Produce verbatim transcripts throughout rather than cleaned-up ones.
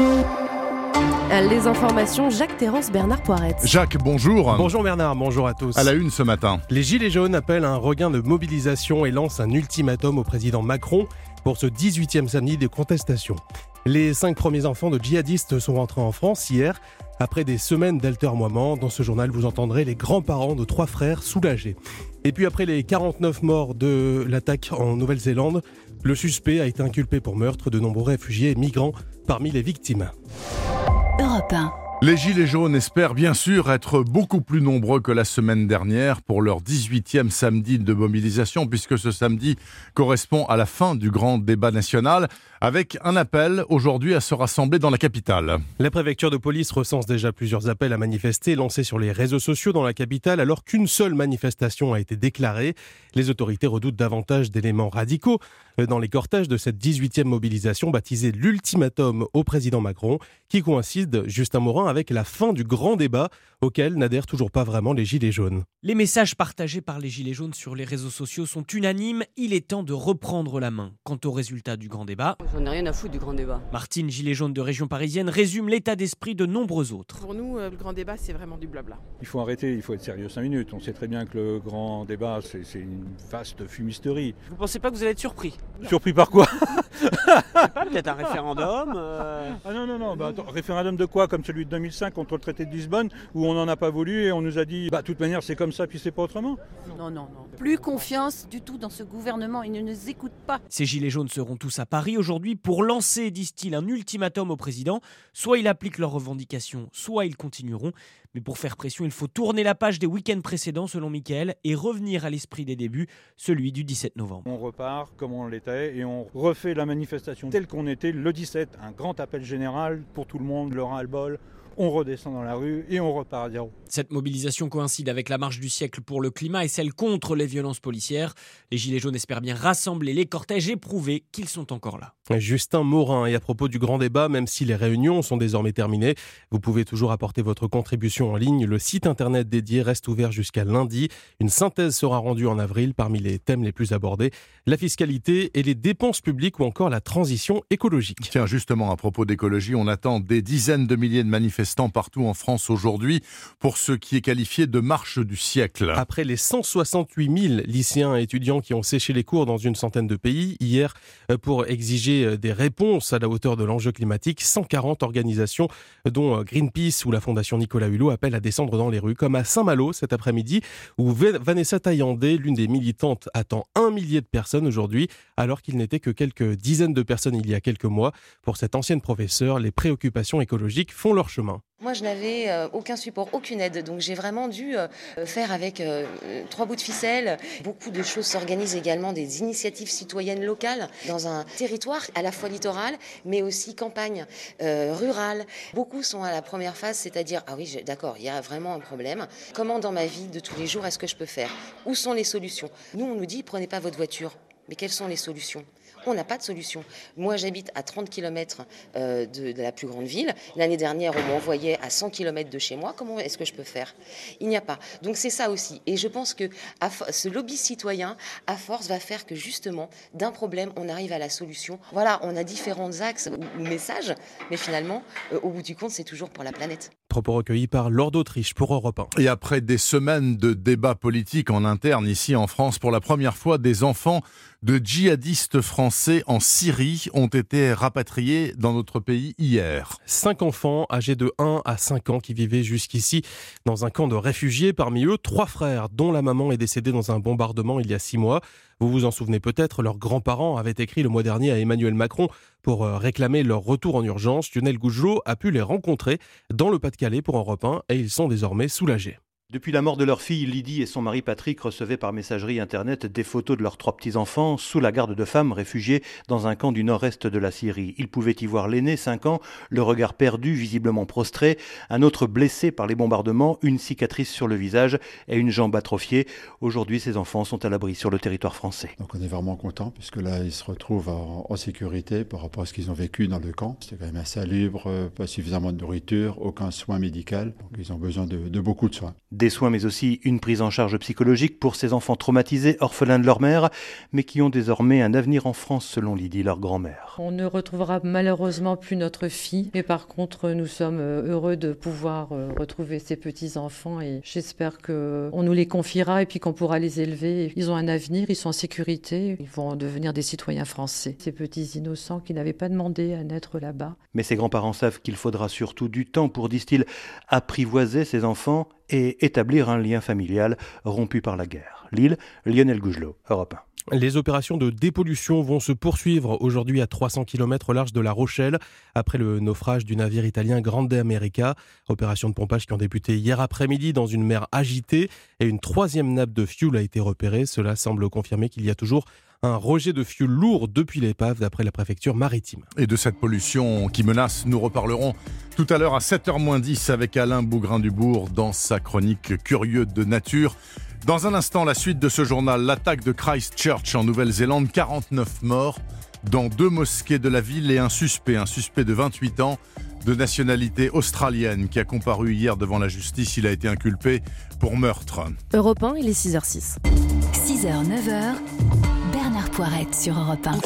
Les informations, Jacques Terrance, Bernard Poiret. Jacques, bonjour. Bonjour Bernard, bonjour à tous. À la une ce matin. Les Gilets jaunes appellent à un regain de mobilisation et lancent un ultimatum au président Macron pour ce dix-huitième samedi de contestation. Les cinq premiers enfants de djihadistes sont rentrés en France hier. Après des semaines d'altermoiements, dans ce journal, vous entendrez les grands-parents de trois frères soulagés. Et puis après les quarante-neuf morts de l'attaque en Nouvelle-Zélande, le suspect a été inculpé pour meurtre de nombreux réfugiés et migrants parmi les victimes. Europe un. Les Gilets jaunes espèrent bien sûr être beaucoup plus nombreux que la semaine dernière pour leur dix-huitième samedi de mobilisation, puisque ce samedi correspond à la fin du grand débat national, avec un appel aujourd'hui à se rassembler dans la capitale. La préfecture de police recense déjà plusieurs appels à manifester lancés sur les réseaux sociaux dans la capitale, alors qu'une seule manifestation a été déclarée. Les autorités redoutent davantage d'éléments radicaux dans les cortèges de cette dix-huitième mobilisation baptisée l'ultimatum au président Macron, qui coïncide, Justin Morin, avec la fin du grand débat auquel n'adhèrent toujours pas vraiment les Gilets jaunes. Les messages partagés par les Gilets jaunes sur les réseaux sociaux sont unanimes. Il est temps de reprendre la main. Quant au résultat du grand débat, j'en ai rien à foutre du grand débat. Martine, gilet jaune de région parisienne, résume l'état d'esprit de nombreux autres. Pour nous, le grand débat, c'est vraiment du blabla. Il faut arrêter, il faut être sérieux cinq minutes. On sait très bien que le grand débat, c'est, c'est une vaste fumisterie. Vous pensez pas que vous allez être surpris ? Non. Surpris par quoi ? Pas peut-être un référendum euh... Ah non, non, non. Bah, attends, référendum de quoi ? Comme celui de deux mille cinq contre le traité de Lisbonne, où on n'en a pas voulu et on nous a dit, bah, de toute manière, c'est comme ça, puis c'est pas autrement. Non, non, non. Plus confiance du tout dans ce gouvernement, il ne nous écoute pas. Ces Gilets jaunes seront tous à Paris aujourd'hui pour lancer, disent-ils, un ultimatum au président. Soit il applique leurs revendications, soit ils continueront. Mais pour faire pression, il faut tourner la page des week-ends précédents, selon Mickaël, et revenir à l'esprit des débuts, celui du dix-sept novembre. On repart comme on l'était et on refait la manifestation telle qu'on était le dix-sept. Un grand appel général pour tout le monde, le ras-le-bol. On redescend dans la rue et on repart à zéro. Cette mobilisation coïncide avec la marche du siècle pour le climat et celle contre les violences policières. Les Gilets jaunes espèrent bien rassembler les cortèges et prouver qu'ils sont encore là. Justin Morin, et à propos du grand débat, même si les réunions sont désormais terminées, vous pouvez toujours apporter votre contribution en ligne. Le site internet dédié reste ouvert jusqu'à lundi. Une synthèse sera rendue en avril parmi les thèmes les plus abordés, la fiscalité et les dépenses publiques ou encore la transition écologique. Tiens, justement, à propos d'écologie, on attend des dizaines de milliers de manifestants partout en France aujourd'hui pour ce qui est qualifié de marche du siècle. Après les cent soixante-huit mille lycéens et étudiants qui ont séché les cours dans une centaine de pays hier pour exiger des réponses à la hauteur de l'enjeu climatique, cent quarante organisations dont Greenpeace ou la Fondation Nicolas Hulot appellent à descendre dans les rues, comme à Saint-Malo cet après-midi où Vanessa Taillandé, l'une des militantes, attend un millier de personnes aujourd'hui alors qu'il n'était que quelques dizaines de personnes il y a quelques mois. Pour cette ancienne professeure, les préoccupations écologiques font leur chemin. Moi, je n'avais euh, aucun support, aucune aide, donc j'ai vraiment dû euh, faire avec euh, trois bouts de ficelle. Beaucoup de choses s'organisent également, des initiatives citoyennes locales dans un territoire à la fois littoral, mais aussi campagne, euh, rurale. Beaucoup sont à la première phase, c'est-à-dire, ah oui, je, d'accord, il y a vraiment un problème. Comment dans ma vie de tous les jours est-ce que je peux faire ? Où sont les solutions ? Nous, on nous dit, prenez pas votre voiture. Mais quelles sont les solutions ? On n'a pas de solution. Moi, j'habite à trente kilomètres euh, de, de la plus grande ville. L'année dernière, on m'envoyait à cent kilomètres de chez moi. Comment est-ce que je peux faire ? Il n'y a pas. Donc, c'est ça aussi. Et je pense que à fo- ce lobby citoyen, à force, va faire que justement, d'un problème, on arrive à la solution. Voilà, on a différents axes ou, ou messages, mais finalement, euh, au bout du compte, c'est toujours pour la planète. Propos recueillis par Laure d'Autriche pour Europe un. Et après des semaines de débats politiques en interne ici en France, pour la première fois, des enfants de djihadistes français en Syrie ont été rapatriés dans notre pays hier. Cinq enfants âgés de un à cinq ans qui vivaient jusqu'ici dans un camp de réfugiés. Parmi eux, trois frères dont la maman est décédée dans un bombardement il y a six mois. Vous vous en souvenez peut-être, leurs grands-parents avaient écrit le mois dernier à Emmanuel Macron pour réclamer leur retour en urgence. Lionel Gougelot a pu les rencontrer dans le Pas-de-Calais pour Europe un et ils sont désormais soulagés. Depuis la mort de leur fille, Lydie et son mari Patrick recevaient par messagerie internet des photos de leurs trois petits-enfants sous la garde de femmes réfugiés dans un camp du nord-est de la Syrie. Ils pouvaient y voir l'aîné, cinq ans, le regard perdu, visiblement prostré, un autre blessé par les bombardements, une cicatrice sur le visage et une jambe atrophiée. Aujourd'hui, ces enfants sont à l'abri sur le territoire français. Donc on est vraiment content puisque là, ils se retrouvent en, en sécurité par rapport à ce qu'ils ont vécu dans le camp. C'était quand même insalubre, pas suffisamment de nourriture, aucun soin médical. Donc ils ont besoin de, de beaucoup de soins. Des soins mais aussi une prise en charge psychologique pour ces enfants traumatisés, orphelins de leur mère, mais qui ont désormais un avenir en France selon Lydie, leur grand-mère. On ne retrouvera malheureusement plus notre fille, mais par contre nous sommes heureux de pouvoir retrouver ces petits-enfants et j'espère qu'on nous les confiera et puis qu'on pourra les élever. Ils ont un avenir, ils sont en sécurité, ils vont devenir des citoyens français. Ces petits innocents qui n'avaient pas demandé à naître là-bas. Mais ces grands-parents savent qu'il faudra surtout du temps pour, disent-ils, apprivoiser ces enfants et établir un lien familial rompu par la guerre. Lille, Lionel Gougelot, Europe un. Les opérations de dépollution vont se poursuivre aujourd'hui à trois cents kilomètres au large de La Rochelle, après le naufrage du navire italien Grande America. Opération de pompage qui ont débuté hier après-midi dans une mer agitée et une troisième nappe de fioul a été repérée. Cela semble confirmer qu'il y a toujours un rejet de fioul lourd depuis l'épave, d'après la préfecture maritime. Et de cette pollution qui menace, nous reparlerons tout à l'heure à sept heures moins dix avec Alain Bougrain-Dubourg dans sa chronique Curieux de nature. Dans un instant, la suite de ce journal, l'attaque de Christchurch en Nouvelle-Zélande, quarante-neuf morts dans deux mosquées de la ville et un suspect, un suspect de vingt-huit ans de nationalité australienne qui a comparu hier devant la justice. Il a été inculpé pour meurtre. Europe un, il est six heures six. six heures, neuf heures, Bernard Poirette sur Europe un.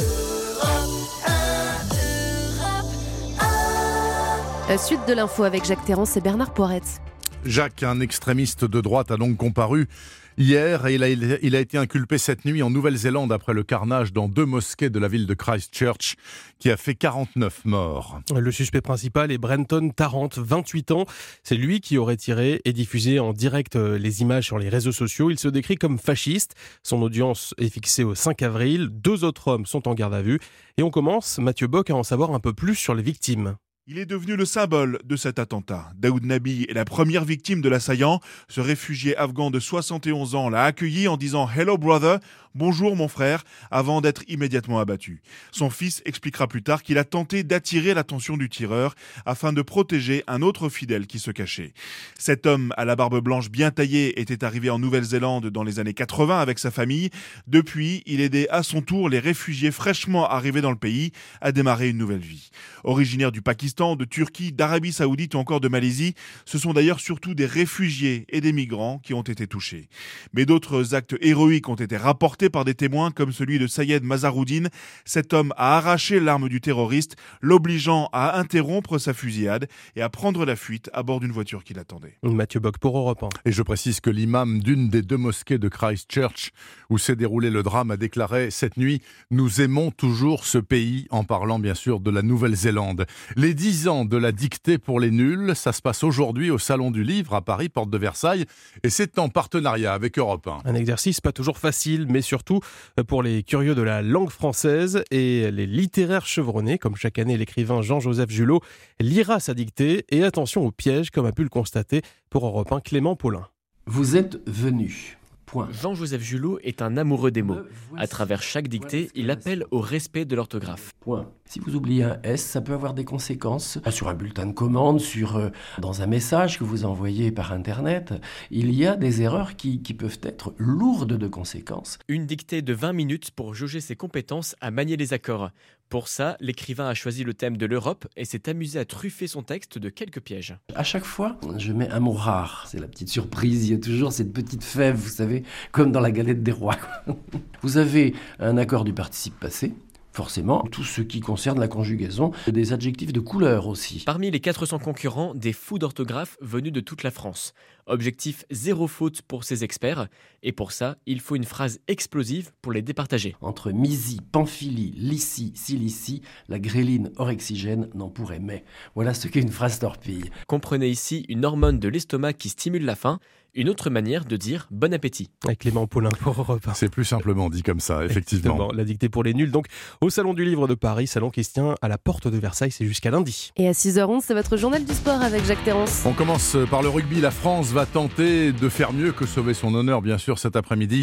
La suite de l'info avec Jacques Terrance et Bernard Poirette. Jacques, un extrémiste de droite, a donc comparu hier et il a, il a été inculpé cette nuit en Nouvelle-Zélande après le carnage dans deux mosquées de la ville de Christchurch qui a fait quarante-neuf morts. Le suspect principal est Brenton Tarrant, vingt-huit ans. C'est lui qui aurait tiré et diffusé en direct les images sur les réseaux sociaux. Il se décrit comme fasciste. Son audience est fixée au cinq avril. Deux autres hommes sont en garde à vue. Et on commence, Mathieu Bock, à en savoir un peu plus sur les victimes. Il est devenu le symbole de cet attentat. Daoud Nabi est la première victime de l'assaillant. Ce réfugié afghan de soixante et onze ans l'a accueilli en disant « Hello brother », bonjour mon frère, avant d'être immédiatement abattu. Son fils expliquera plus tard qu'il a tenté d'attirer l'attention du tireur afin de protéger un autre fidèle qui se cachait. Cet homme à la barbe blanche bien taillée était arrivé en Nouvelle-Zélande dans les années quatre-vingts avec sa famille. Depuis, il aidait à son tour les réfugiés fraîchement arrivés dans le pays à démarrer une nouvelle vie. Originaire du Pakistan, de Turquie, d'Arabie Saoudite ou encore de Malaisie, ce sont d'ailleurs surtout des réfugiés et des migrants qui ont été touchés. Mais d'autres actes héroïques ont été rapportés par des témoins comme celui de Sayed Mazaroudine. Cet homme a arraché l'arme du terroriste, l'obligeant à interrompre sa fusillade et à prendre la fuite à bord d'une voiture qui l'attendait. Mathieu Bock pour Europe un. Et je précise que l'imam d'une des deux mosquées de Christchurch où s'est déroulé le drame a déclaré cette nuit « Nous aimons toujours ce pays » en parlant bien sûr de la Nouvelle-Zélande. Les dix ans de la dictée pour les nuls, ça se passe aujourd'hui au Salon du Livre à Paris, porte de Versailles, et c'est en partenariat avec Europe un. Un exercice pas toujours facile, mais surtout pour les curieux de la langue française et les littéraires chevronnés, comme chaque année l'écrivain Jean-Joseph Julot lira sa dictée, et attention aux pièges, comme a pu le constater pour Europe un Clément Paulin. Vous êtes venu. Point. Jean-Joseph Julot est un amoureux des mots. À travers chaque dictée, il appelle au respect de l'orthographe. Point. Si vous oubliez un S, ça peut avoir des conséquences. Sur un bulletin de commande, sur, euh, dans un message que vous envoyez par Internet, il y a des erreurs qui, qui peuvent être lourdes de conséquences. Une dictée de vingt minutes pour jauger ses compétences à manier les accords. Pour ça, l'écrivain a choisi le thème de l'Europe et s'est amusé à truffer son texte de quelques pièges. À chaque fois, je mets un mot rare. C'est la petite surprise, il y a toujours cette petite fève, vous savez, comme dans la galette des rois. Vous avez un accord du participe passé. Forcément, tout ce qui concerne la conjugaison, des adjectifs de couleur aussi. Parmi les quatre cents concurrents, des fous d'orthographe venus de toute la France. Objectif zéro faute pour ces experts. Et pour ça, il faut une phrase explosive pour les départager. Entre Misi, Pamphylie, Lycie, Cilicie, la gréline orexigène n'en pourrait mais. Voilà ce qu'est une phrase torpille. Comprenez ici une hormone de l'estomac qui stimule la faim. Une autre manière de dire bon appétit. Avec Clément Paulin pour Europe un. C'est plus simplement dit comme ça, effectivement. Exactement. La dictée pour les nuls, donc au Salon du Livre de Paris, salon qui se tient à la porte de Versailles, c'est jusqu'à lundi. Et à six heures onze, c'est votre journal du sport avec Jacques Terrance. On commence par le rugby. La France va tenter de faire mieux que sauver son honneur, bien sûr, cet après-midi,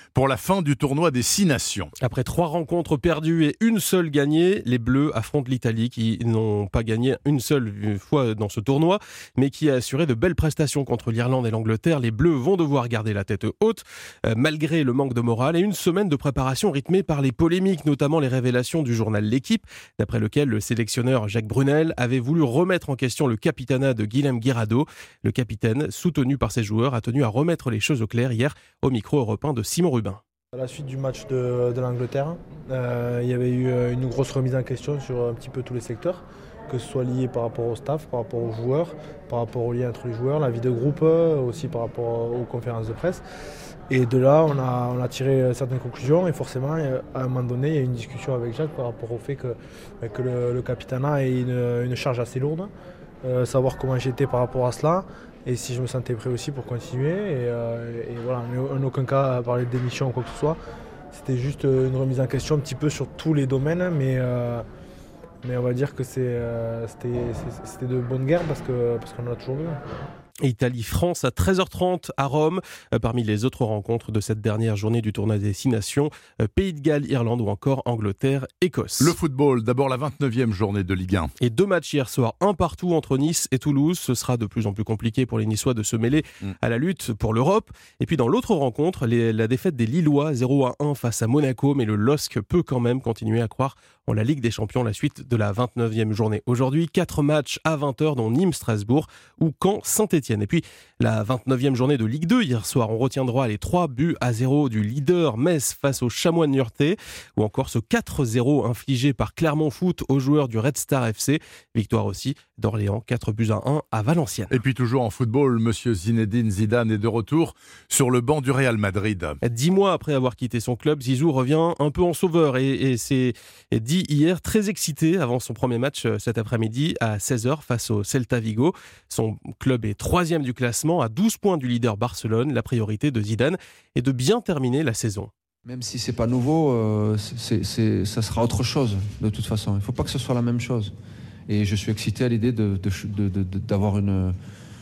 pour la fin du tournoi des Six Nations. Après trois rencontres perdues et une seule gagnée, les Bleus affrontent l'Italie qui n'ont pas gagné une seule fois dans ce tournoi, mais qui a assuré de belles prestations contre l'Irlande et l'Angleterre. Les Bleus vont devoir garder la tête haute, euh, malgré le manque de morale et une semaine de préparation rythmée par les polémiques, notamment les révélations du journal L'Équipe, d'après lequel le sélectionneur Jacques Brunel avait voulu remettre en question le capitanat de Guillem Guirado. Le capitaine, soutenu par ses joueurs, a tenu à remettre les choses au clair hier au micro européen de Simon Rubin. À la suite du match de, de l'Angleterre, euh, il y avait eu une grosse remise en question sur un petit peu tous les secteurs, que ce soit lié par rapport au staff, par rapport aux joueurs, par rapport aux liens entre les joueurs, la vie de groupe, aussi par rapport aux conférences de presse. Et de là, on a, on a tiré certaines conclusions et forcément, à un moment donné, il y a eu une discussion avec Jacques par rapport au fait que, que le, le capitanat ait une, une charge assez lourde, euh, savoir comment j'étais par rapport à cela. Et si je me sentais prêt aussi pour continuer. Et, euh, et voilà, en aucun cas à parler de démission ou quoi que ce soit. C'était juste une remise en question un petit peu sur tous les domaines. Mais, euh, mais on va dire que c'est, euh, c'était, c'était de bonne guerre parce, que, parce qu'on en a toujours besoin. Italie-France à treize heures trente à Rome. Parmi les autres rencontres de cette dernière journée du tournoi des Six Nations, Pays de Galles, Irlande ou encore Angleterre-Écosse. Le football, d'abord la vingt-neuvième journée de Ligue un. Et deux matchs hier soir, un partout entre Nice et Toulouse. Ce sera de plus en plus compliqué pour les Niçois de se mêler mmh. à la lutte pour l'Europe. Et puis dans l'autre rencontre, les, la défaite des Lillois zéro à un face à Monaco. Mais le L O S C peut quand même continuer à croire en la Ligue des Champions, la suite de la vingt-neuvième journée. Aujourd'hui, quatre matchs à vingt heures, dont Nîmes-Strasbourg ou Caen-Saint-Etienne. Et puis, la vingt-neuvième journée de Ligue deux, hier soir, on retiendra les trois buts à zéro du leader Metz face au Chamois de Niortais, ou encore ce quatre zéro infligé par Clermont Foot aux joueurs du Red Star F C. Victoire aussi d'Orléans, quatre buts à un à Valenciennes. Et puis toujours en football, monsieur Zinedine Zidane est de retour sur le banc du Real Madrid. Dix mois après avoir quitté son club, Zizou revient un peu en sauveur et, et c'est dit hier très excité avant son premier match cet après-midi à seize heures face au Celta Vigo. Son club est troisième du classement à douze points du leader Barcelone. La priorité de Zidane est de bien terminer la saison. Même si c'est pas nouveau, euh, c'est, c'est, ça sera autre chose de toute façon. Il ne faut pas que ce soit la même chose. Et je suis excité à l'idée de, de, de, de, d'avoir une,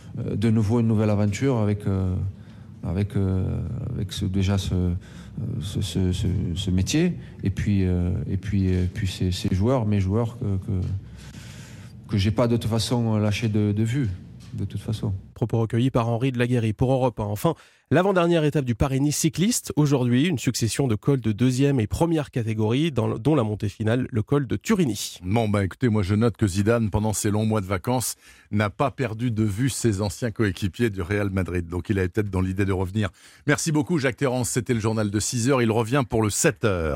de nouveau une nouvelle aventure avec, euh, avec, euh, avec ce, déjà ce, ce, ce, ce, ce métier et puis, euh, et puis, et puis ces, ces joueurs, mes joueurs que, que, que je n'ai pas de toute façon lâché de, de vue. De toute façon. Propos recueillis par Henri de Laguérie pour Europe un. Enfin, l'avant-dernière étape du Paris-Nice cycliste. Aujourd'hui, une succession de cols de deuxième et première catégorie, dans, dont la montée finale, le col de Turini. Bon, bah écoutez, moi je note que Zidane, pendant ses longs mois de vacances, n'a pas perdu de vue ses anciens coéquipiers du Real Madrid. Donc il avait peut-être dans l'idée de revenir. Merci beaucoup Jacques Terrance, c'était le journal de six heures. Il revient pour le sept heures.